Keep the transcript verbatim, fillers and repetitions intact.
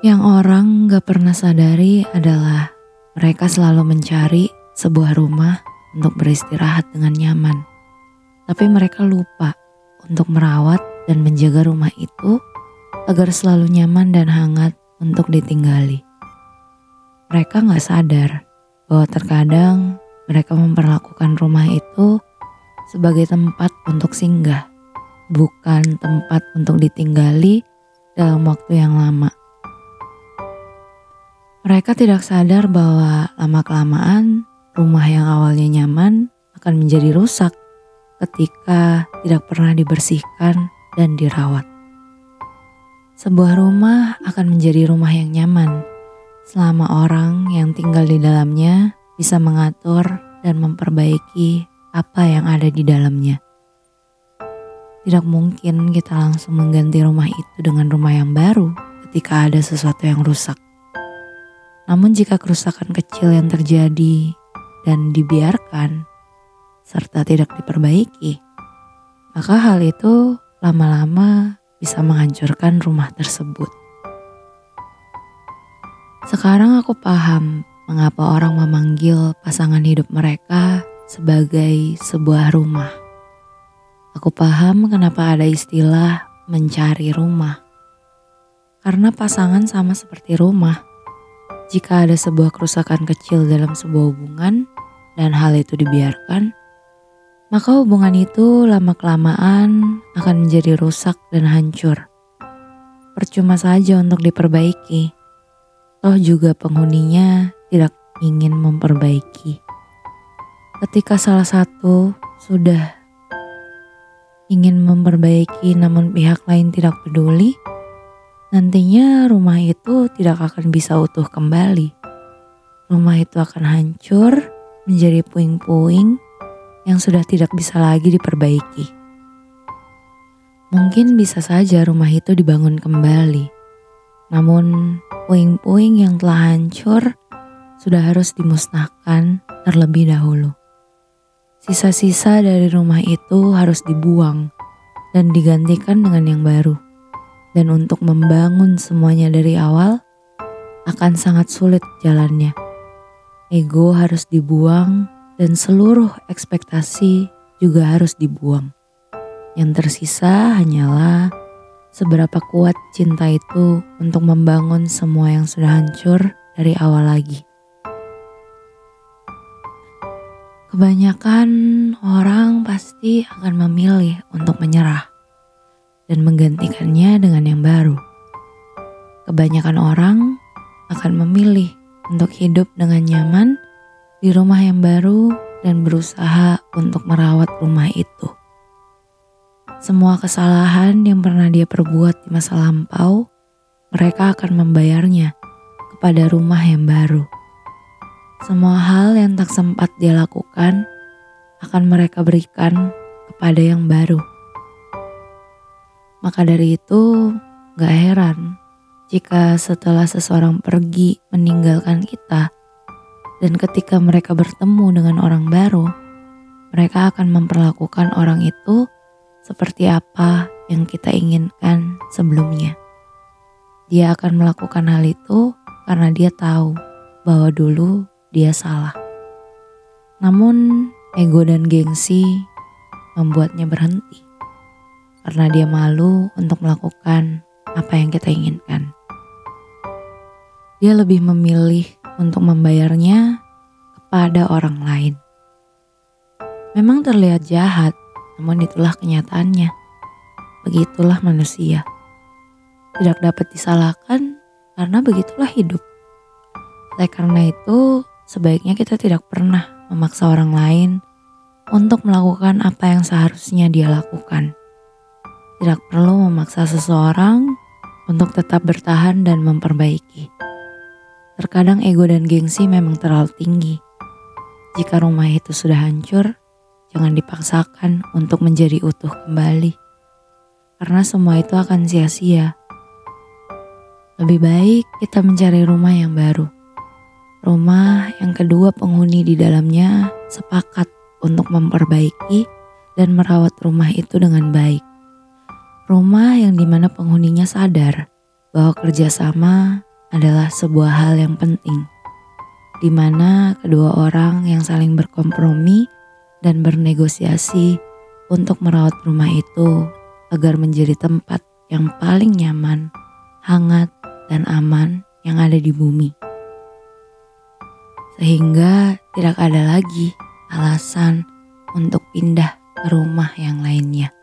Yang orang gak pernah sadari adalah mereka selalu mencari sebuah rumah untuk beristirahat dengan nyaman. Tapi mereka lupa untuk merawat dan menjaga rumah itu agar selalu nyaman dan hangat untuk ditinggali. Mereka gak sadar bahwa terkadang mereka memperlakukan rumah itu sebagai tempat untuk singgah, bukan tempat untuk ditinggali dalam waktu yang lama. Mereka tidak sadar bahwa lama-kelamaan rumah yang awalnya nyaman akan menjadi rusak ketika tidak pernah dibersihkan dan dirawat. Sebuah rumah akan menjadi rumah yang nyaman selama orang yang tinggal di dalamnya bisa mengatur dan memperbaiki apa yang ada di dalamnya. Tidak mungkin kita langsung mengganti rumah itu dengan rumah yang baru ketika ada sesuatu yang rusak. Namun jika kerusakan kecil yang terjadi dan dibiarkan serta tidak diperbaiki, maka hal itu lama-lama bisa menghancurkan rumah tersebut. Sekarang aku paham mengapa orang memanggil pasangan hidup mereka sebagai sebuah rumah. Aku paham kenapa ada istilah mencari rumah. Karena pasangan sama seperti rumah. Jika ada sebuah kerusakan kecil dalam sebuah hubungan dan hal itu dibiarkan, maka hubungan itu lama-kelamaan akan menjadi rusak dan hancur. Percuma saja untuk diperbaiki, toh juga penghuninya tidak ingin memperbaiki. Ketika salah satu sudah ingin memperbaiki namun pihak lain tidak peduli, nantinya rumah itu tidak akan bisa utuh kembali. Rumah itu akan hancur menjadi puing-puing yang sudah tidak bisa lagi diperbaiki. Mungkin bisa saja rumah itu dibangun kembali. Namun puing-puing yang telah hancur sudah harus dimusnahkan terlebih dahulu. Sisa-sisa dari rumah itu harus dibuang dan digantikan dengan yang baru. Dan untuk membangun semuanya dari awal akan sangat sulit jalannya. Ego harus dibuang dan seluruh ekspektasi juga harus dibuang. Yang tersisa hanyalah seberapa kuat cinta itu untuk membangun semua yang sudah hancur dari awal lagi. Kebanyakan orang pasti akan memilih untuk menyerah dan menggantikannya dengan yang baru. Kebanyakan orang akan memilih untuk hidup dengan nyaman di rumah yang baru dan berusaha untuk merawat rumah itu. Semua kesalahan yang pernah dia perbuat di masa lampau, mereka akan membayarnya kepada rumah yang baru. Semua hal yang tak sempat dia lakukan akan mereka berikan kepada yang baru. Maka dari itu, gak heran jika setelah seseorang pergi meninggalkan kita, dan ketika mereka bertemu dengan orang baru, mereka akan memperlakukan orang itu seperti apa yang kita inginkan sebelumnya. Dia akan melakukan hal itu karena dia tahu bahwa dulu dia salah. Namun, ego dan gengsi membuatnya berhenti. Karena dia malu untuk melakukan apa yang kita inginkan. Dia lebih memilih untuk membayarnya kepada orang lain. Memang terlihat jahat, namun itulah kenyataannya. Begitulah manusia. Tidak dapat disalahkan karena begitulah hidup. Oleh karena itu, sebaiknya kita tidak pernah memaksa orang lain untuk melakukan apa yang seharusnya dia lakukan. Tidak perlu memaksa seseorang untuk tetap bertahan dan memperbaiki. Terkadang ego dan gengsi memang terlalu tinggi. Jika rumah itu sudah hancur, jangan dipaksakan untuk menjadi utuh kembali. Karena semua itu akan sia-sia. Lebih baik kita mencari rumah yang baru. Rumah yang kedua penghuni di dalamnya sepakat untuk memperbaiki dan merawat rumah itu dengan baik. Rumah yang dimana penghuninya sadar bahwa kerjasama adalah sebuah hal yang penting, di mana kedua orang yang saling berkompromi dan bernegosiasi untuk merawat rumah itu agar menjadi tempat yang paling nyaman, hangat, dan aman yang ada di bumi. Sehingga tidak ada lagi alasan untuk pindah ke rumah yang lainnya.